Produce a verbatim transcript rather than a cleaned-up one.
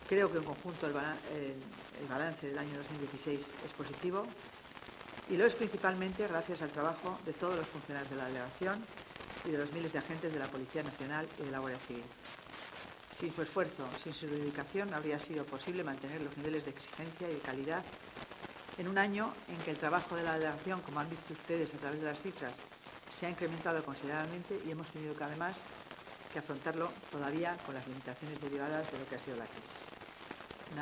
Creo que en conjunto el, balan el, el balance del año dos mil dieciséis es positivo y lo es principalmente gracias al trabajo de todos los funcionarios de la delegación y de los miles de agentes de la Policía Nacional y de la Guardia Civil. Sin su esfuerzo, sin su dedicación, no habría sido posible mantener los niveles de exigencia y de calidad en un año en que el trabajo de la delegación, como han visto ustedes a través de las cifras, se ha incrementado considerablemente y hemos tenido que además que afrontarlo todavía con las limitaciones derivadas de lo que ha sido la crisis.